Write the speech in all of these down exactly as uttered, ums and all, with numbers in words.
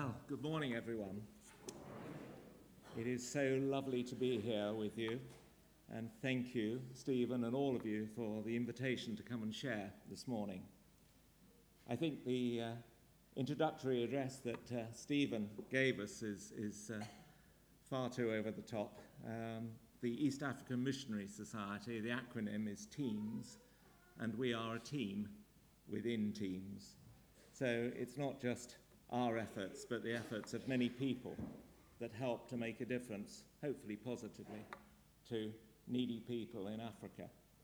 Well, good morning, everyone. It is so lovely to be here with you, and thank you, Stephen, and all of you for the invitation to come and share this morning. I think the uh, introductory address that uh, Stephen gave us is, is uh, far too over the top. Um, the East African Missionary Society, the acronym is TEAMS, and we are a team within TEAMS. So it's not just our efforts, but the efforts of many people that help to make a difference, hopefully positively, to needy people in Africa.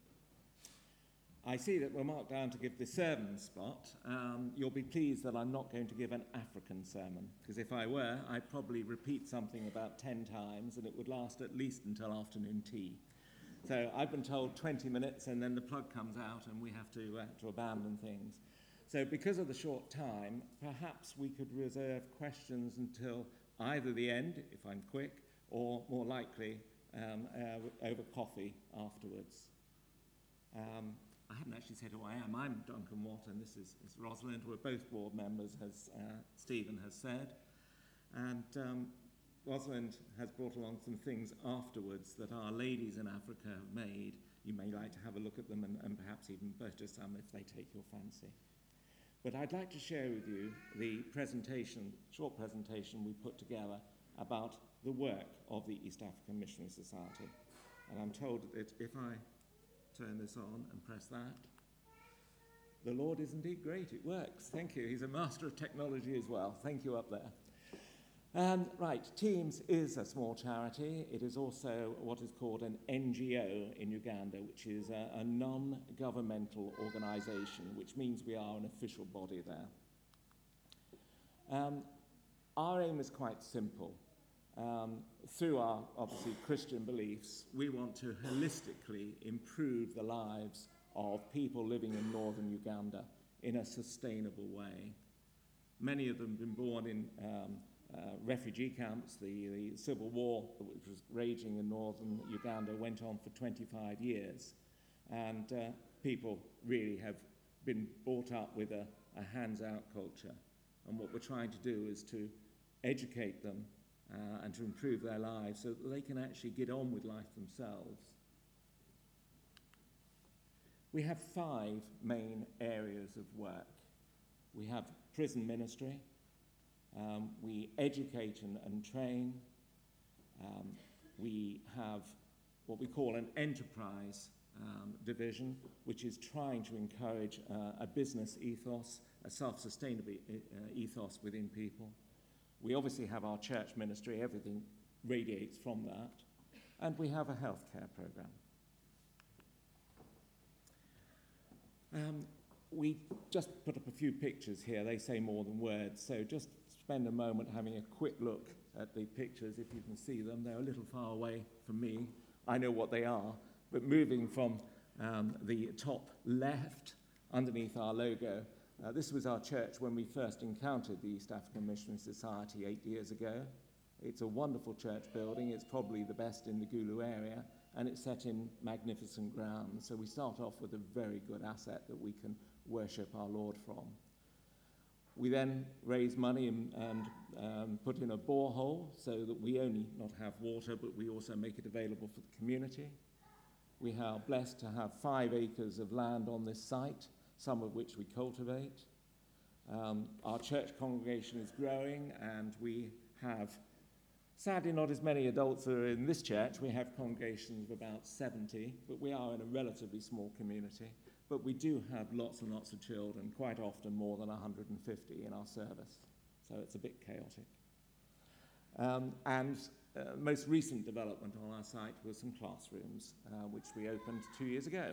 I see that we're marked down to give the sermon spot. Um, you'll be pleased that I'm not going to give an African sermon, because if I were, I'd probably repeat something about ten times, and it would last at least until afternoon tea. So I've been told twenty minutes, and then the plug comes out, and we have to, uh, to abandon things. So because of the short time, perhaps we could reserve questions until either the end, if I'm quick, or more likely um, uh, over coffee afterwards. Um, I haven't actually said who I am. I'm Duncan Watt, and this is, is Rosalind. We're both board members, as uh, Stephen has said. And um, Rosalind has brought along some things afterwards that our ladies in Africa have made. You may like to have a look at them and, and perhaps even purchase some if they take your fancy. But I'd like to share with you the presentation, short presentation we put together about the work of the East African Missionary Society. And I'm told that if I turn this on and press that, the Lord is indeed great. It works. Thank you. He's a master of technology as well. Thank you up there. Um, right, TEAMS is a small charity. It is also what is called an N G O in Uganda, which is a, a non-governmental organisation, which means we are an official body there. Um, our aim is quite simple. Um, through our, obviously, Christian beliefs, we want to holistically improve the lives of people living in northern Uganda in a sustainable way. Many of them have been born in um, Uh, refugee camps. The, the civil war, which was raging in northern Uganda, went on for twenty-five years, and uh, people really have been brought up with a, a hands-out culture. And what we're trying to do is to educate them uh, and to improve their lives so that they can actually get on with life themselves. We have five main areas of work. We have prison ministry. Um, we educate and, and train. Um, we have what we call an enterprise um, division, which is trying to encourage uh, a business ethos, a self-sustainable uh, ethos within people. We obviously have our church ministry. Everything radiates from that. And we have a healthcare program. Um, we just put up a few pictures here. They say more than words, so just spend a moment having a quick look at the pictures, if you can see them. They're a little far away from me. I know what they are, but moving from um, the top left, underneath our logo, uh, this was our church when we first encountered the East African Missionary Society eight years ago. It's a wonderful church building. It's probably the best in the Gulu area, and it's set in magnificent grounds. So we start off with a very good asset that we can worship our Lord from. We then raise money and, and um, put in a borehole so that we only not have water, but we also make it available for the community. We are blessed to have five acres of land on this site, some of which we cultivate. Um, our church congregation is growing, and we have, sadly, not as many adults that are in this church. We have congregations of about seventy, but we are in a relatively small community. But we do have lots and lots of children, quite often more than one hundred fifty in our service. So it's a bit chaotic. Um, and uh, most recent development on our site was some classrooms, uh, which we opened two years ago.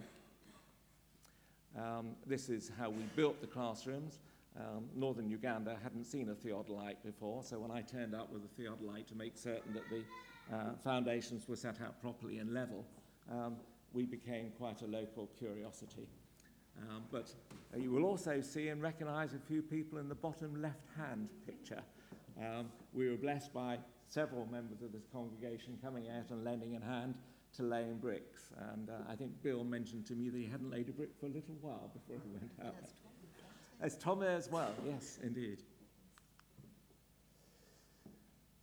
Um, this is how we built the classrooms. Um, northern Uganda hadn't seen a theodolite before, so when I turned up with a theodolite to make certain that the uh, foundations were set out properly and level, um, we became quite a local curiosity. Um, but uh, you will also see and recognize a few people in the bottom left-hand picture. Um, we were blessed by several members of this congregation coming out and lending a hand to laying bricks. And uh, I think Bill mentioned to me that he hadn't laid a brick for a little while before he went out. As Tom as well, yes, indeed.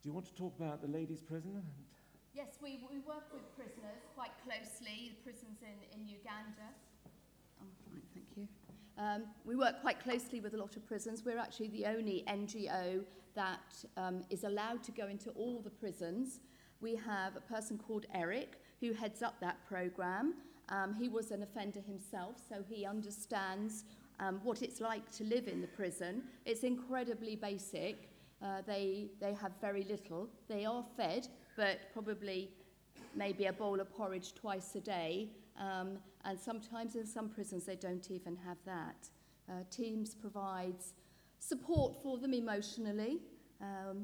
you want to talk about the ladies' prison? Yes, we, we work with prisoners quite closely, the prisons in, in Uganda. Oh, right, thank you. Um, we work quite closely with a lot of prisons. We're actually the only N G O that um, is allowed to go into all the prisons. We have a person called Eric who heads up that programme. Um, he was an offender himself, so he understands um, what it's like to live in the prison. It's incredibly basic. Uh, they, they have very little. They are fed, but probably maybe a bowl of porridge twice a day. Um, and sometimes in some prisons they don't even have that. Uh, Teams provides support for them emotionally. Um,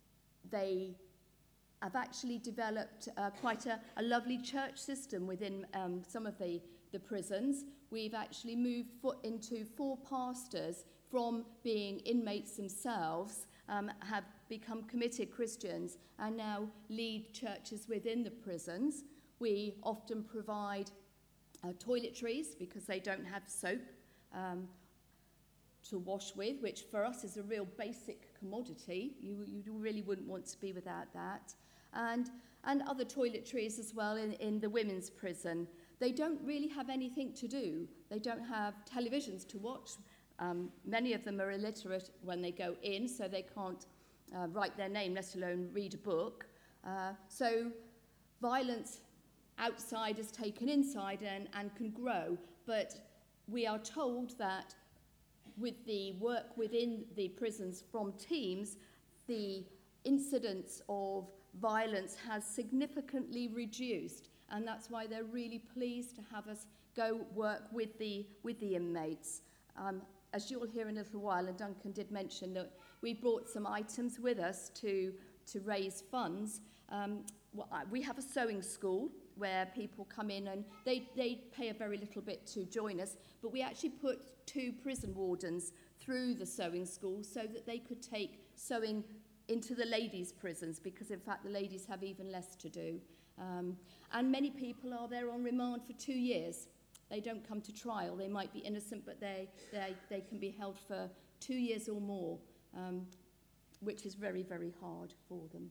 they have actually developed uh, quite a, a lovely church system within um, some of the, the prisons. We've actually moved fo- into four pastors from being inmates themselves, um, have become committed Christians and now lead churches within the prisons. We often provide uh, toiletries because they don't have soap um, to wash with, which for us is a real basic commodity. You, you really wouldn't want to be without that. And, and other toiletries as well in, in the women's prison. They don't really have anything to do. They don't have televisions to watch. Um, many of them are illiterate when they go in, so they can't uh, write their name, let alone read a book. Uh, so violence outside is taken inside and, and can grow. But we are told that with the work within the prisons from teams, the incidence of violence has significantly reduced, and that's why they're really pleased to have us go work with the with the inmates. Um, as you'll hear in a little while, and Duncan did mention that we brought some items with us to to raise funds. Um, well, we have a sewing school where people come in and they, they pay a very little bit to join us, but we actually put two prison wardens through the sewing school so that they could take sewing into the ladies' prisons, because in fact the ladies have even less to do. Um, and many people are there on remand for two years. They don't come to trial. They might be innocent, but they, they, they can be held for two years or more, um, which is very, very hard for them.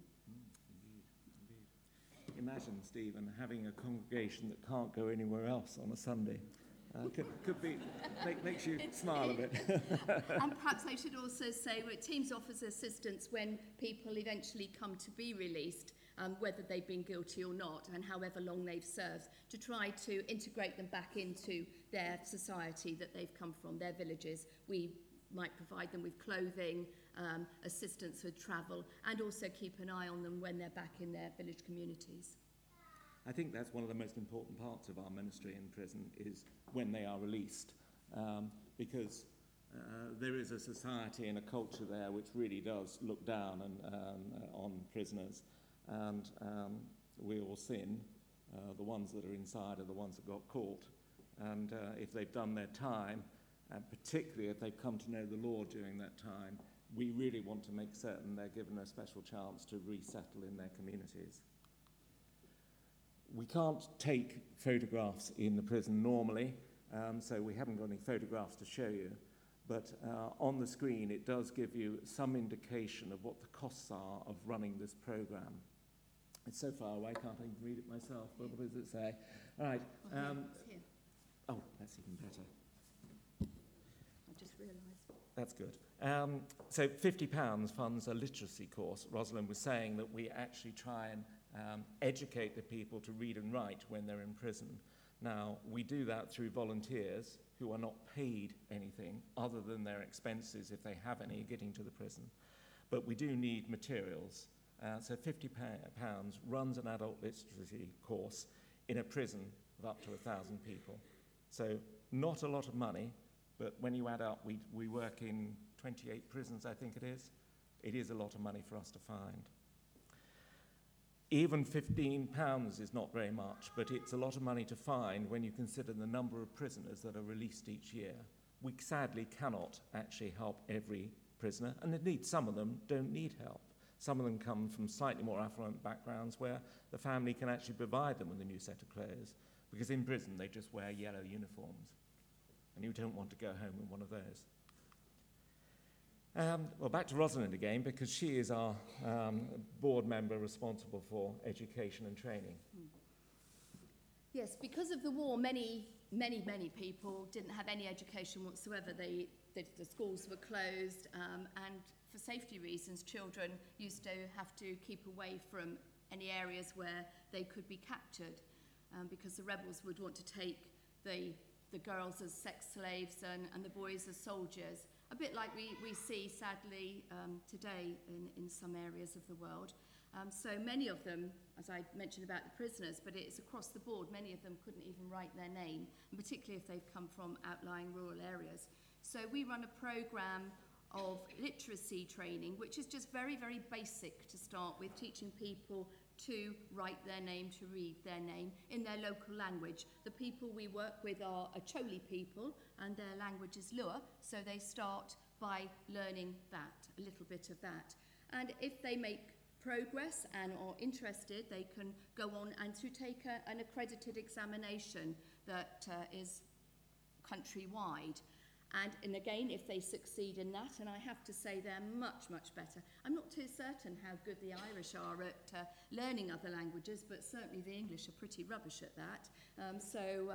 Imagine, Stephen, having a congregation that can't go anywhere else on a Sunday. Uh, could, could be, make, makes you smile a bit. And perhaps I should also say that Teams offers assistance when people eventually come to be released, um, whether they've been guilty or not, and however long they've served, to try to integrate them back into their society that they've come from, their villages. We might provide them with clothing, um, assistance with travel, and also keep an eye on them when they're back in their village communities. I think that's one of the most important parts of our ministry in prison, is when they are released, um, because uh, there is a society and a culture there which really does look down and, um, on prisoners, and um, we all sin. Uh, the ones that are inside are the ones that got caught, and uh, if they've done their time, and particularly if they've come to know the Lord during that time, we really want to make certain they're given a special chance to resettle in their communities. We can't take photographs in the prison normally, um, so we haven't got any photographs to show you, but uh, on the screen it does give you some indication of what the costs are of running this program. It's so far away, I can't even read it myself. What does it say? All right. Um, oh, that's even better. I just realised. That's good. Um, so fifty pounds funds a literacy course. Rosalind was saying that we actually try and um, educate the people to read and write when they're in prison. Now, we do that through volunteers who are not paid anything other than their expenses, if they have any, getting to the prison. But we do need materials. Uh, so fifty pounds runs an adult literacy course in a prison of up to one thousand people. So not a lot of money, but when you add up, we, we work in twenty-eight prisons, I think it is. It is a lot of money for us to find. Even fifteen pounds is not very much, but it's a lot of money to find when you consider the number of prisoners that are released each year. We sadly cannot actually help every prisoner, and indeed some of them don't need help. Some of them come from slightly more affluent backgrounds where the family can actually provide them with a new set of clothes, because in prison they just wear yellow uniforms, and you don't want to go home in one of those. Um, well, back to Rosalind again, because she is our um, board member responsible for education and training. Hmm. Yes, because of the war, many, many, many people didn't have any education whatsoever. They, they, the schools were closed, um, and for safety reasons, children used to have to keep away from any areas where they could be captured, um, because the rebels would want to take the, the girls as sex slaves and, and the boys as soldiers. A bit like we, we see, sadly, um, today in, in some areas of the world. Um, so many of them, as I mentioned about the prisoners, but it's across the board, many of them couldn't even write their name, and particularly if they've come from outlying rural areas. So we run a programme of literacy training, which is just very, very basic to start with, teaching people to write their name, to read their name in their local language. The people we work with are Acholi people, and their language is Lua, so they start by learning that, a little bit of that. And if they make progress and are interested, they can go on and to take a, an accredited examination that uh, is countrywide. And, and again, if they succeed in that, and I have to say they're much, much better. I'm not too certain how good the Irish are at uh, learning other languages, but certainly the English are pretty rubbish at that. Um, so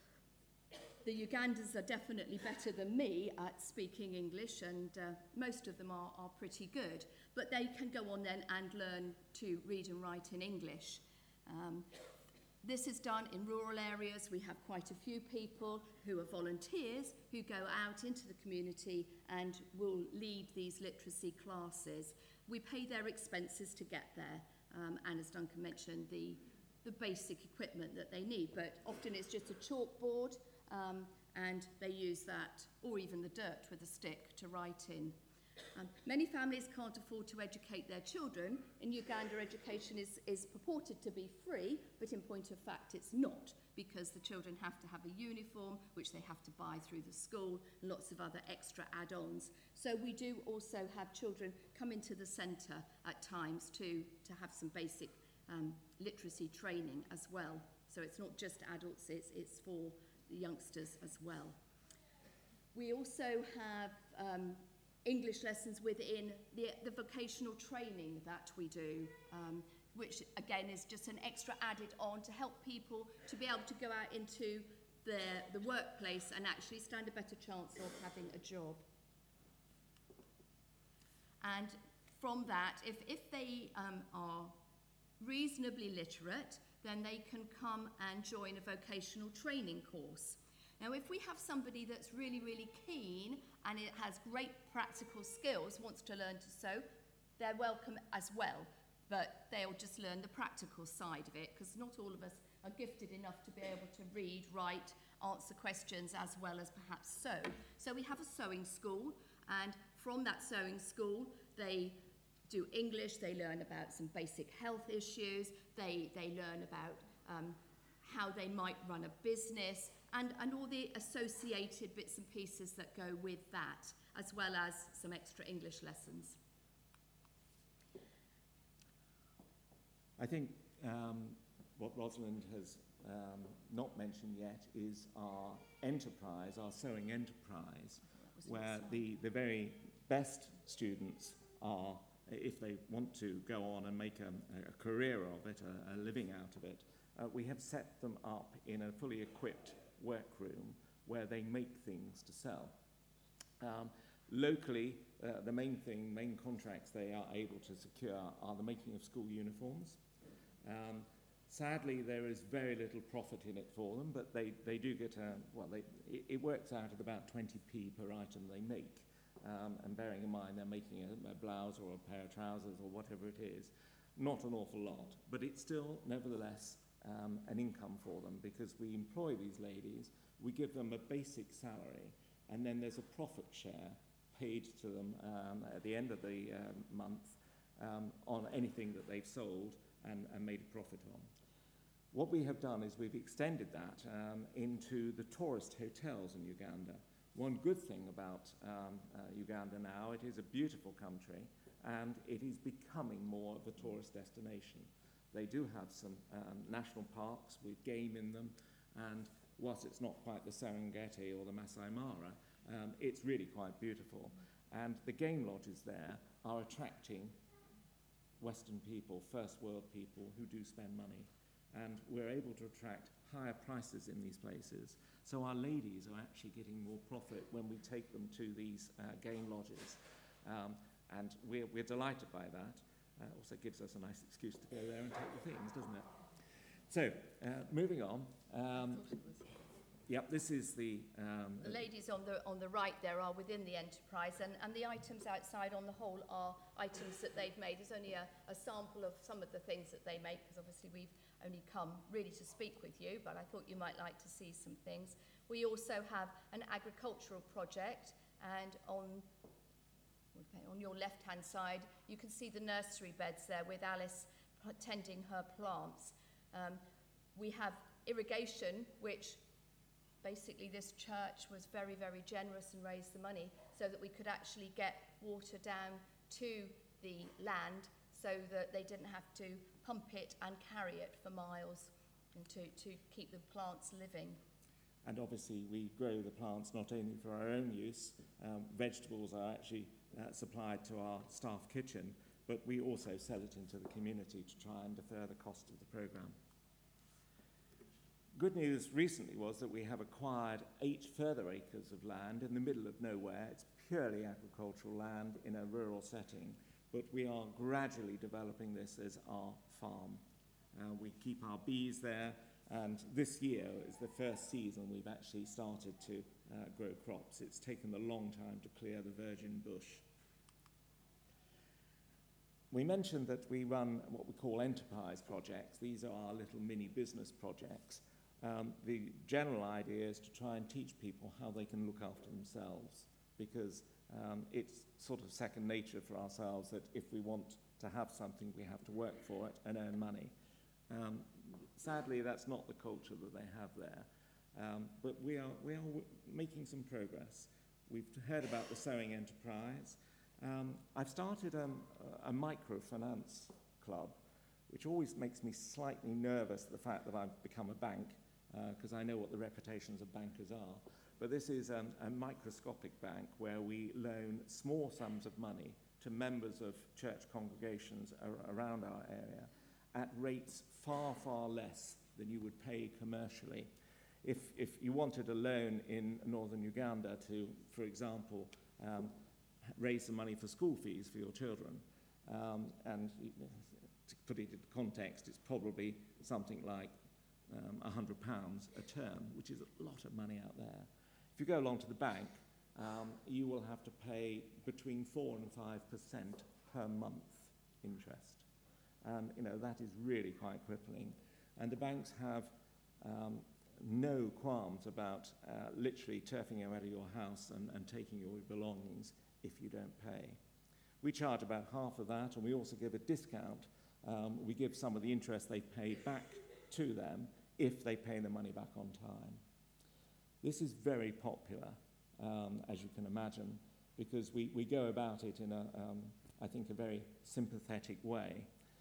uh, the Ugandans are definitely better than me at speaking English, and uh, most of them are, are pretty good. But they can go on then and learn to read and write in English. Um, This is done in rural areas. We have quite a few people who are volunteers who go out into the community and will lead these literacy classes. We pay their expenses to get there, um, and as Duncan mentioned, the, the basic equipment that they need, but often it's just a chalkboard, um, and they use that, or even the dirt with a stick to write in. Um, many families can't afford to educate their children. In Uganda, education is, is purported to be free, but in point of fact it's not, because the children have to have a uniform, which they have to buy through the school, and lots of other extra add-ons. So we do also have children come into the centre at times to, to have some basic um, literacy training as well. So it's not just adults, it's, it's for the youngsters as well. We also have um, English lessons within the, the vocational training that we do, um, which again is just an extra added on to help people to be able to go out into the, the workplace and actually stand a better chance of having a job. And from that, if, if they um, are reasonably literate, then they can come and join a vocational training course. Now, if we have somebody that's really, really keen and it has great practical skills, wants to learn to sew, they're welcome as well, but they'll just learn the practical side of it, because not all of us are gifted enough to be able to read, write, answer questions, as well as perhaps sew. So we have a sewing school, and from that sewing school, they do English, they learn about some basic health issues, they, they learn about um, how they might run a business, and, and all the associated bits and pieces that go with that, as well as some extra English lessons. I think um, what Rosalind has um, not mentioned yet is our enterprise, our sewing enterprise, where the, the very best students are, if they want to go on and make a, a career of it, a, a living out of it, uh, we have set them up in a fully equipped workroom where they make things to sell. Um, locally, uh, the main thing, main contracts they are able to secure are the making of school uniforms. Um, sadly, there is very little profit in it for them, but they, they do get a, well, they, it, it works out at about twenty p per item they make. Um, and bearing in mind they're making a, a blouse or a pair of trousers or whatever it is, not an awful lot, but it's still, nevertheless, Um, an income for them, because we employ these ladies, we give them a basic salary, and then there's a profit share paid to them um, at the end of the um, month um, on anything that they've sold and, and made a profit on. What we have done is we've extended that um, into the tourist hotels in Uganda. One good thing about um, uh, Uganda now, it is a beautiful country, and it is becoming more of a tourist destination. They do have some um, national parks with game in them, and whilst it's not quite the Serengeti or the Masai Mara, um, it's really quite beautiful. And the game lodges there are attracting Western people, first world people who do spend money. And we're able to attract higher prices in these places. So our ladies are actually getting more profit when we take them to these uh, game lodges. Um, and we're, we're delighted by that. Uh, also gives us a nice excuse to go there and take the things, doesn't it? So, uh, moving on. Um, Yep, this is the... Um, the ladies on the on the right there are within the enterprise, and, and the items outside on the whole are items that they've made. There's only a, a sample of some of the things that they make, because obviously we've only come really to speak with you, but I thought you might like to see some things. We also have an agricultural project, and on, okay, on your left-hand side, you can see the nursery beds there with Alice tending her plants. Um, we have irrigation, which... Basically, this church was very, very generous and raised the money so that we could actually get water down to the land so that they didn't have to pump it and carry it for miles and to, to keep the plants living. And obviously, we grow the plants not only for our own use. Um, vegetables are actually uh, supplied to our staff kitchen, but we also sell it into the community to try and defer the cost of the programme. Good news recently was that we have acquired eight further acres of land in the middle of nowhere. It's purely agricultural land in a rural setting, but we are gradually developing this as our farm. Uh, we keep our bees there, and this year is the first season we've actually started to uh, grow crops. It's taken a long time to clear the virgin bush. We mentioned that we run what we call enterprise projects. These are our little mini business projects. Um, the general idea is to try and teach people how they can look after themselves, because um, it's sort of second nature for ourselves that if we want to have something, we have to work for it and earn money. Um, sadly, that's not the culture that they have there, um, but we are, we are w- making some progress. We've heard about the sewing enterprise. Um, I've started um, a microfinance club, which always makes me slightly nervous, the fact that I've become a bank, because uh, I know what the reputations of bankers are. But this is um, a microscopic bank where we loan small sums of money to members of church congregations ar- around our area at rates far, far less than you would pay commercially. If, if you wanted a loan in northern Uganda to, for example, um, raise some money for school fees for your children, um, and to put it into context, it's probably something like um, one hundred pounds a term, which is a lot of money out there. If you go along to the bank, um, you will have to pay between four and five percent per month interest. And, you know, that is really quite crippling. And the banks have um, no qualms about uh, literally turfing you out of your house and, and taking your belongings if you don't pay. We charge about half of that, and we also give a discount. Um, we give some of the interest they pay back to them if they pay the money back on time. This is very popular, um, as you can imagine, because we, we go about it in a, um, I think, a very sympathetic way.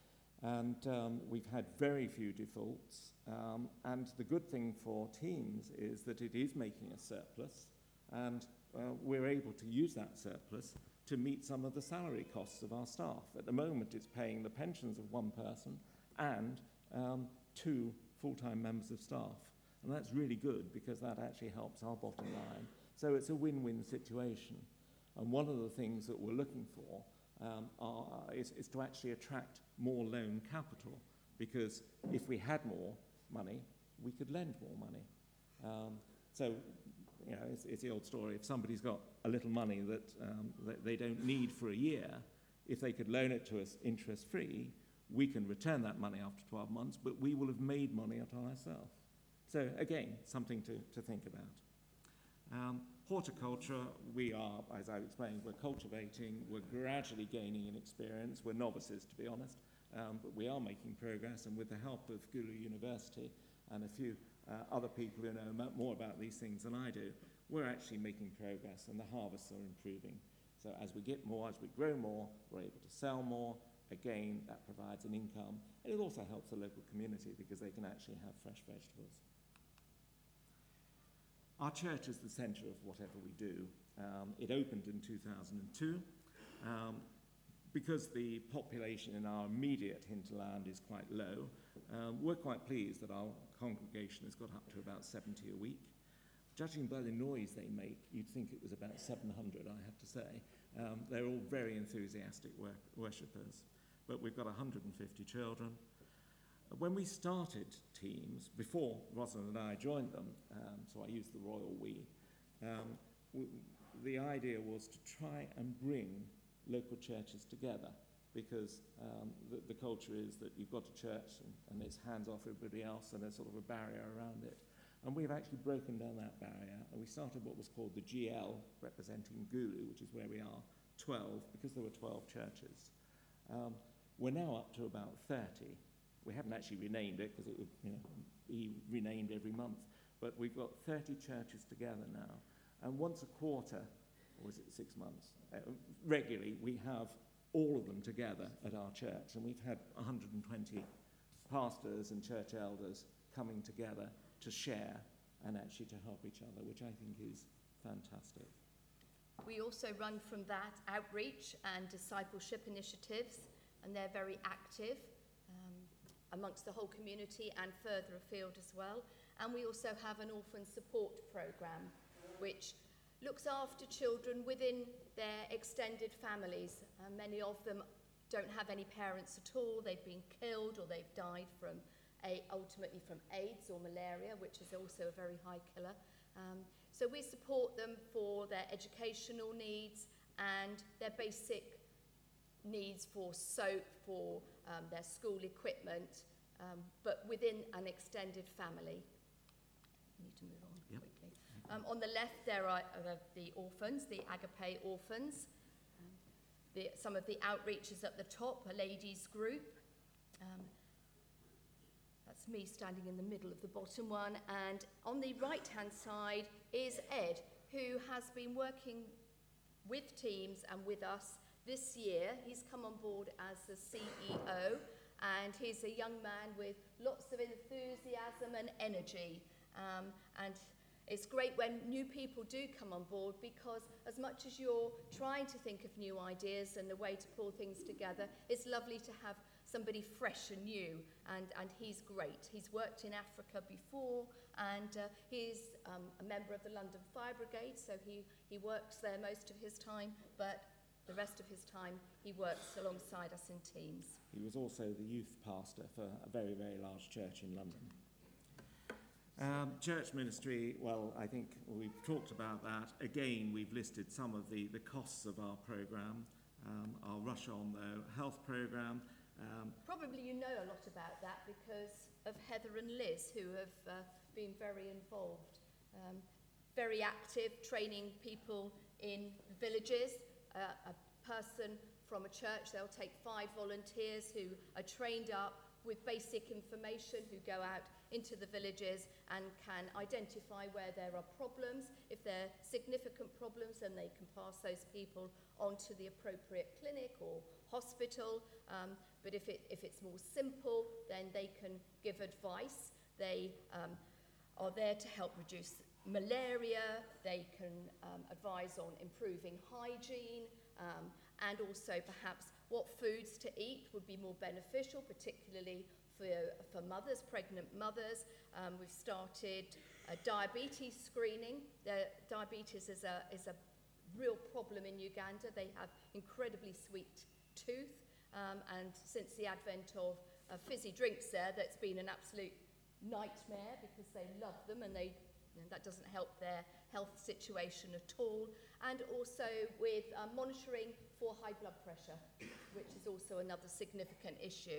And um, we've had very few defaults. Um, and the good thing for teams is that it is making a surplus, and uh, we're able to use that surplus to meet some of the salary costs of our staff. At the moment, it's paying the pensions of one person and um, two full-time members of staff. And that's really good, because that actually helps our bottom line. So it's a win-win situation. And one of the things that we're looking for um, are, is, is to actually attract more loan capital, because if we had more money, we could lend more money. Um, so, you know, it's, it's the old story. If somebody's got a little money that, um, that they don't need for a year, if they could loan it to us interest-free, we can return that money after twelve months, but we will have made money out on ourselves. So, again, something to, to think about. Um, horticulture, we are, as I explained, we're cultivating, we're gradually gaining in experience. We're novices, to be honest, um, but we are making progress, and with the help of Gulu University and a few uh, other people who know more about these things than I do, we're actually making progress, and the harvests are improving. So as we get more, as we grow more, we're able to sell more. Again, that provides an income, and it also helps the local community, because they can actually have fresh vegetables. Our church is the centre of whatever we do. Um, it opened in two thousand two. Um, because the population in our immediate hinterland is quite low, um, we're quite pleased that our congregation has got up to about seventy a week. Judging by the noise they make, you'd think it was about seven hundred, I have to say. Um, they're all very enthusiastic wor- worshippers. But we've got one hundred fifty children. When we started Teams, before Rosalind and I joined them, um, so I use the royal we, um, w- the idea was to try and bring local churches together, because um, the, the culture is that you've got a church and, and it's hands off everybody else and there's sort of a barrier around it. And we've actually broken down that barrier, and we started what was called the G L, representing Gulu, which is where we are, twelve, because there were twelve churches. Um, we're now up to about thirty. We haven't actually renamed it, because it would, you know, be renamed every month. But we've got thirty churches together now. And once a quarter, or is it six months, uh, regularly, we have all of them together at our church. And we've had one hundred twenty pastors and church elders coming together to share and actually to help each other, which I think is fantastic. We also run from that outreach and discipleship initiatives, and they're very active um, amongst the whole community and further afield as well. And we also have an orphan support programme, which looks after children within their extended families. Uh, many of them don't have any parents at all. They've been killed or they've died from a, ultimately from AIDS or malaria, which is also a very high killer. Um, so we support them for their educational needs and their basic needs for soap, for um, their school equipment, um, but within an extended family. I need to move on Yep. quickly. Um, on the left there are uh, the orphans, the Agape orphans. Um, the, some of the outreaches at the top, a ladies group. Um, That's me standing in the middle of the bottom one. And on the right-hand side is Ed, who has been working with Teams and with us this year. He's come on board as the C E O, and he's a young man with lots of enthusiasm and energy. Um, and it's great when new people do come on board, because as much as you're trying to think of new ideas and a way to pull things together, it's lovely to have somebody fresh and new, and, and he's great. He's worked in Africa before, and uh, he's um, a member of the London Fire Brigade, so he, he works there most of his time, but the rest of his time he works alongside us in Teams. He was also the youth pastor for a very, very large church in London. Um, church ministry, well, I think we've talked about that. Again, we've listed some of the, the costs of our programme. Um, I'll rush on, though. Health programme. Um, Probably you know a lot about that because of Heather and Liz, who have uh, been very involved. Um, very active, training people in villages. Uh, a person from a church, they'll take five volunteers who are trained up with basic information, who go out into the villages and can identify where there are problems. If there are significant problems, then they can pass those people on to the appropriate clinic or hospital. Um, but if, it, if it's more simple, then they can give advice. They um, are there to help reduce malaria. They can um, advise on improving hygiene, um, and also perhaps what foods to eat would be more beneficial, particularly for, for mothers, pregnant mothers. Um, we've started a diabetes screening. The diabetes is a, is a real problem in Uganda. They have incredibly sweet tooth, um, and since the advent of uh, fizzy drinks there, that's been an absolute nightmare because they love them, and they you know, that doesn't help their health situation at all. And also with uh, monitoring for high blood pressure, which is also another significant issue.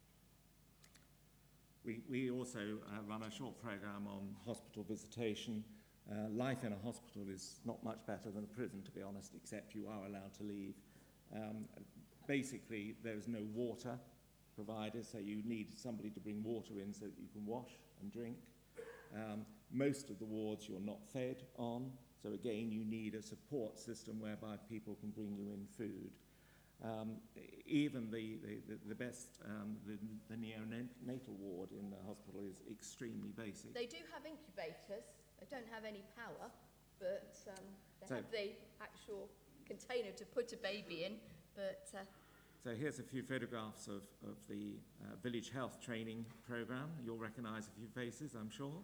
we, we also uh, run a short programme on hospital visitation. Uh, life in a hospital is not much better than a prison, to be honest, except you are allowed to leave. Um, basically, there's no water provided, so you need somebody to bring water in so that you can wash and drink. Um, most of the wards you're not fed on, so again you need a support system whereby people can bring you in food. Um, even the, the, the best, um, the, the neonatal ward in the hospital is extremely basic. They do have incubators, they don't have any power. but um, they So- have the actual container to put a baby in, but uh, So here's a few photographs of, of the uh, village health training programme. You'll recognise a few faces, I'm sure.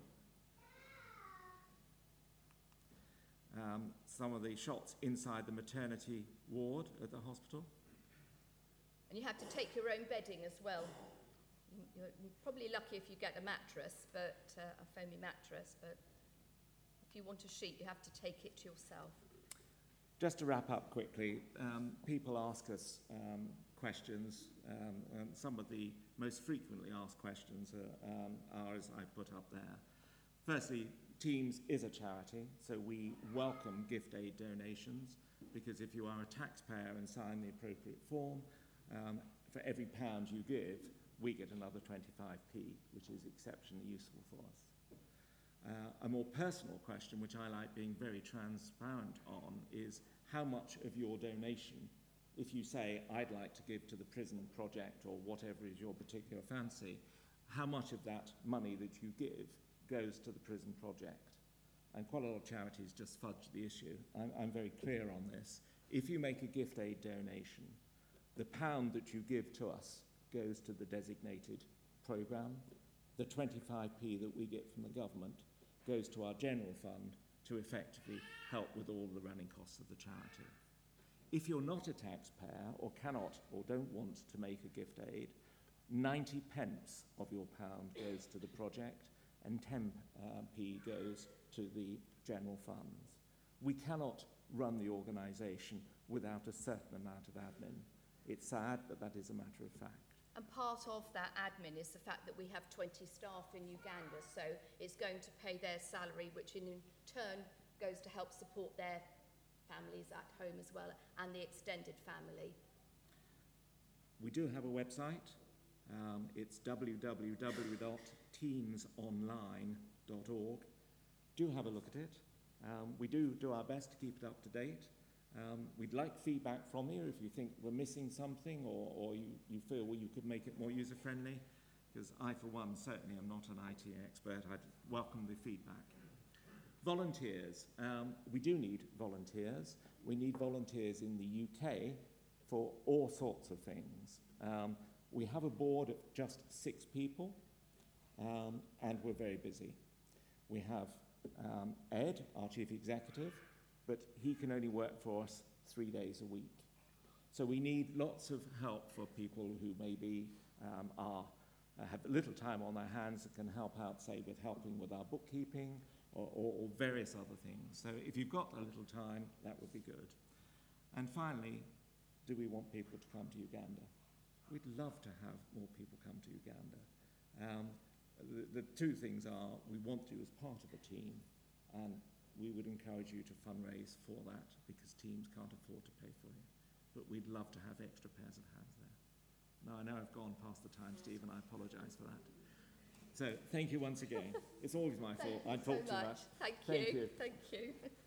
Um, some of the shots inside the maternity ward at the hospital. and you have to take your own bedding as well. You- You're you're probably lucky if you get a mattress, but uh, a foamy mattress, but if you want a sheet, you have to take it to yourself. Just to wrap up quickly, um, people ask us um, questions, um, and some of the most frequently asked questions are, um, are as I put up there. Firstly, Teams is a charity, so we welcome gift aid donations, because if you are a taxpayer and sign the appropriate form, um, for every pound you give, we get another twenty-five p, which is exceptionally useful for us. Uh, a more personal question, which I like being very transparent on, is how much of your donation, if you say, I'd like to give to the prison project or whatever is your particular fancy, how much of that money that you give goes to the prison project? And quite a lot of charities just fudge the issue. I'm, I'm very clear on this. If you make a gift aid donation, the pound that you give to us goes to the designated programme. The twenty-five p that we get from the government goes to our general fund to effectively help with all the running costs of the charity. If you're not a taxpayer or cannot or don't want to make a gift aid, ninety pence of your pound goes to the project and ten p goes to the general funds. We cannot run the organisation without a certain amount of admin. It's sad, but that is a matter of fact. And part of that admin is the fact that we have twenty staff in Uganda, so it's going to pay their salary, which in turn goes to help support their families at home as well, and the extended family. We do have a website. Um, it's w w w dot teams online dot org. Do have a look at it. Um, we do do our best to keep it up to date. Um, we'd like feedback from you if you think we're missing something, or, or you, you feel well, you could make it more user-friendly, because I, for one, certainly am not an I T expert. I'd welcome the feedback. Volunteers. Um, we do need volunteers. We need volunteers in the U K for all sorts of things. Um, we have a board of just six people, um, and we're very busy. We have um, Ed, our chief executive, but he can only work for us three days a week. So we need lots of help for people who maybe um, are, uh, have little time on their hands that can help out, say, with helping with our bookkeeping or, or, or various other things. So if you've got a little time, that would be good. And finally, do we want people to come to Uganda? We'd love to have more people come to Uganda. Um, the, the two things are, we want you as part of a team, and we would encourage you to fundraise for that, because teams can't afford to pay for you. But we'd love to have extra pairs of hands there. Now, I know I've gone past the time, Steve, and I apologise for that. So, thank you once again. It's always my fault. I Thank you talk so too much. much. Thank, Thank you. you. Thank you.